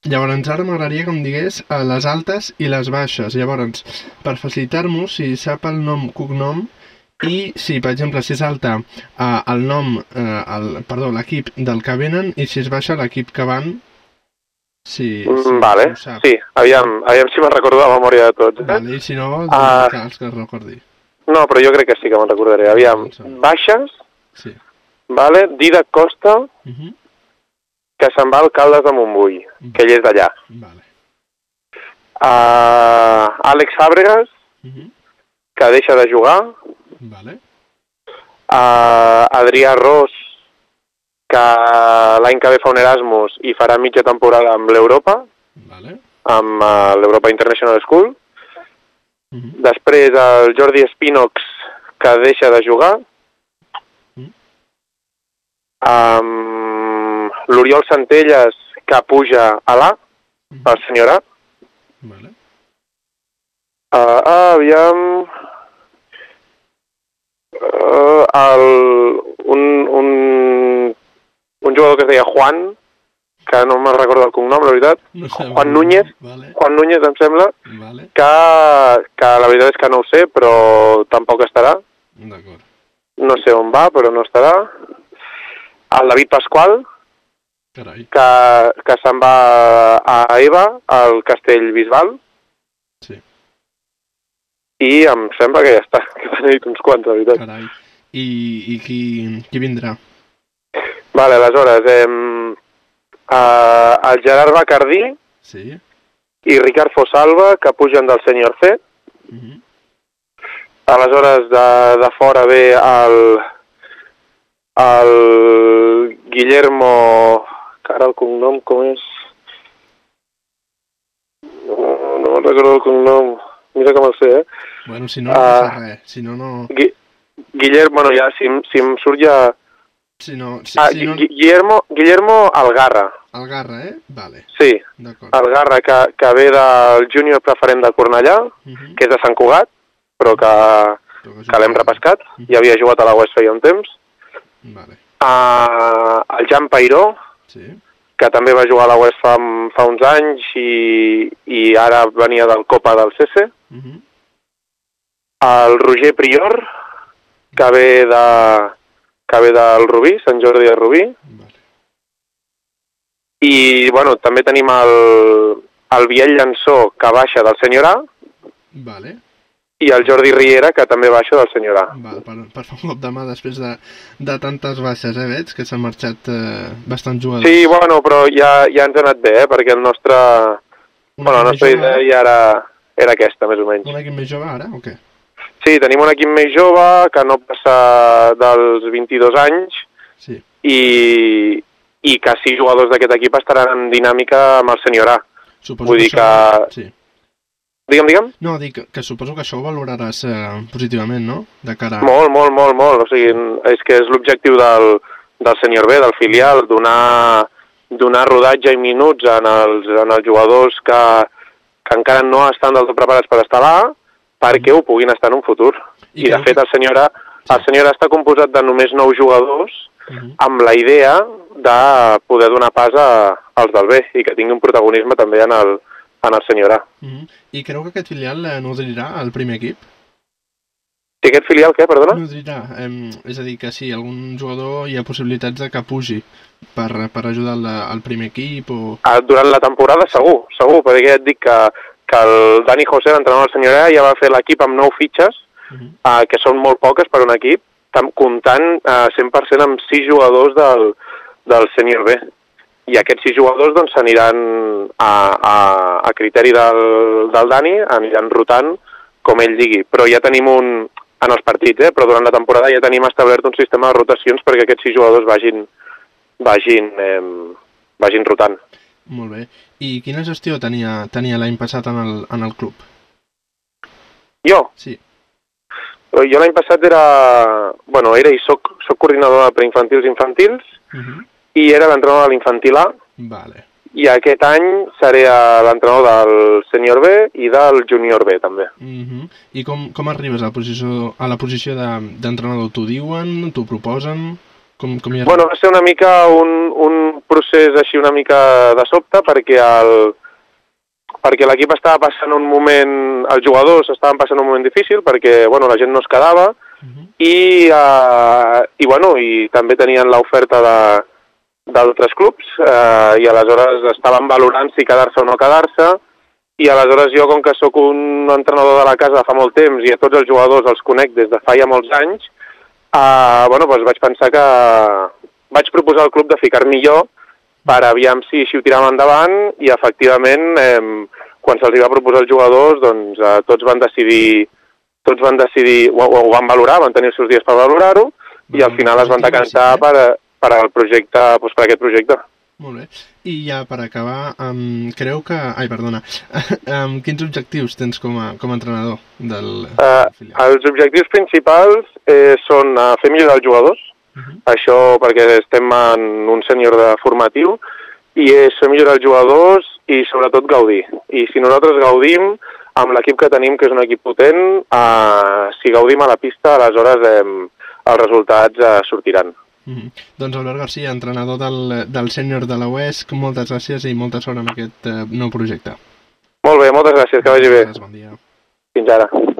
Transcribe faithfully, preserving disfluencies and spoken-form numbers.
Llavors ara m'agradaria que em digués uh, les altes i les baixes. Llavors, per facilitar-m'ho, si sap el nom, cognom, i si, per exemple, si és alta uh, el nom, uh, el, perdó, l'equip del que venen, i si és baixa l'equip que van, si, si, vale, si ho sap. sí, aviam, aviam si me'n recordo la memòria de tots. Eh? Vale, i si no, doncs uh, que els que es recordi. No, però jo crec que sí que me'n recordaré. Aviam, baixes, sí. Vale, Didac Costa, uh -huh. que se'n va al Caldes de Montbui, uh -huh. que ell és d'allà. Vale. Uh, Àlex Fàbregas, uh -huh. que deixa de jugar. Vale. Uh, Adrià Ros, que l'any que ve fa un Erasmus i farà mitja temporada amb l'Europa, vale. amb uh, l'Europa International School. Uh -huh. Després el Jordi Espinox, que deixa de jugar. Uh -huh. um, L'Oriol Centelles, que puja a l'A, uh -huh. el senyor A. Vale. Uh, uh, aviam... Uh, el, un, un, un jugador que es deia Juan, que no me'n recordo el cognom, la veritat, no sé, Juan Núñez, vale. Juan Núñez em sembla, vale. que, que la veritat és que no ho sé, però tampoc estarà. D'acord. No sé on va, però no estarà. El David Pasqual, Carai. que, que se'n va a Eva, al Castellbisbal. Sí. I em sembla que ja està, que t'han dit uns quants, la veritat. Carai. I, i qui, qui vindrà? Vale, aleshores, eh, eh, el Gerard Bacardí sí. i Ricard Fosalva, que pugen del Sènior C. Uh -huh. Aleshores, de, de fora ve el, el Guillermo... que ara el cognom com és? No, no me'n recordo el cognom. Mira com el sé, eh? Bueno, si no, no passa uh, res. Si no, no... Gui Guillermo, bueno, ja, si, si em surt ja... Si no... Si, ah, si no... Guillermo, Guillermo Algarra. Algarra, eh? Vale. Sí, Algarra, que, que ve del júnior preferent de Cornellà, uh -huh. que és de Sant Cugat, però que, que, que l'hem repescat. Uh -huh. Ja havia jugat a la West feia un temps. Vale. Uh, el Jan Pairó, sí. que també va jugar a la West fa, fa uns anys i, i ara venia del Copa del C C. Uh -huh. El Roger Prior, que ve, de, que ve del Rubí, Sant Jordi de Rubí. Vale. I, bueno, també tenim el, el Biel Llançó, que baixa del Sènior A. Vale. I el Jordi Riera, que també baixa del Sènior A. Val, per, per fer un cop de mà després de, de tantes baixes, eh, veig, que s'han marxat eh, bastants jugadors. Sí, bueno, però ja, ja ens ha anat bé, eh, perquè el nostre... Una bueno, la nostra idea ja era, era aquesta, més o menys. Un equip més jove ara, o què? Sí, tenim un equip més jove, que no passa dels vint-i-dos anys, sí. i, i que sis jugadors d'aquest equip estaran en dinàmica amb el Sènior A. Suposo Vull que dir que... això... Sí. Digue'm, digue'm. No, dic que, que suposo que això ho valoraràs eh, positivament, no? De cara a... Molt, molt, molt, molt. O sigui, és que és l'objectiu del, del Sènior B, del filial, donar, donar rodatge i minuts en els, en els jugadors que, que encara no estan del tot preparats per estar là, perquè ho puguin estar en un futur. I, I de fet, el Sènior A, el Sènior A està composat de només nou jugadors uh -huh. amb la idea de poder donar pas a, als del B i que tingui un protagonisme també en el, en el Sènior A. Uh -huh. I creu que aquest filial eh, nodrirà el primer equip? I aquest filial què, perdona? Nodrirà, eh, és a dir, que si algun jugador hi ha possibilitats de que pugi per, per ajudar el, el primer equip o... Ah, durant la temporada segur, segur, perquè ja et dic que, que el Dani José, l'entrenador del Sènior A, ja va fer l'equip amb nou fitxes, uh -huh. eh, que són molt poques per un equip, comptant eh, cent per cent amb sis jugadors del, del Sènior B. I aquests sis jugadors doncs s'aniran a, a, a criteri del, del Dani, aniran rotant com ell digui. Però ja tenim un, en els partits, eh, però durant la temporada ja tenim establert un sistema de rotacions perquè aquests sis jugadors vagin, vagin, eh, vagin rotant. Molt bé. I quina gestió tenia, tenia l'any passat en el, en el club? Jo? Sí. Jo l'any passat era... Bueno, era i soc, soc coordinador de preinfantils i infantils, uh -huh. i era l'entrenador de l'infantil A. Vale. I aquest any seré l'entrenador del Sènior B i del Júnior B, també. Uh -huh. I com, com arribes a la posició, a la posició d'entrenador? T'ho diuen? T'ho proposen? Com, com hi bueno, va ser una mica un, un procés així una mica de sobte perquè el perquè l'equip estava passant un moment, els jugadors estaven passant un moment difícil perquè, bueno, la gent no es quedava uh-huh. i, uh, i, bueno, i també tenien l'oferta d'altres clubs uh, i aleshores estaven valorant si quedar-se o no quedar-se i aleshores jo, com que sóc un entrenador de la casa fa molt temps i a tots els jugadors els conec des de fa ja molts anys, uh, bueno, doncs vaig pensar que vaig proposar al club de ficar-m'hi jo per aviam si, si ho tiràvem endavant i efectivament eh, quan se'ls va proposar els jugadors doncs eh, tots van decidir tots van decidir, ho, ho van valorar, van tenir els seus dies per valorar-ho i al final es van decantar per, per, al projecte, doncs per aquest projecte. Molt bé. I ja per acabar, um, creu que... Ai, perdona. um, quins objectius tens com a, com a entrenador del, uh, del filial? Els objectius principals eh, són uh, fer millorar els jugadors. Uh-huh. Això perquè estem en un sènior de formatiu i és fer millorar els jugadors i sobretot gaudir. I si nosaltres gaudim amb l'equip que tenim, que és un equip potent, eh, si gaudim a la pista, aleshores eh, els resultats eh, sortiran. Uh-huh. Doncs Albert Garcia, entrenador del, del sènior de la U E S C, moltes gràcies i molta sort amb aquest eh, nou projecte. Molt bé, moltes gràcies, que vagi bé. Bon dia. Fins ara.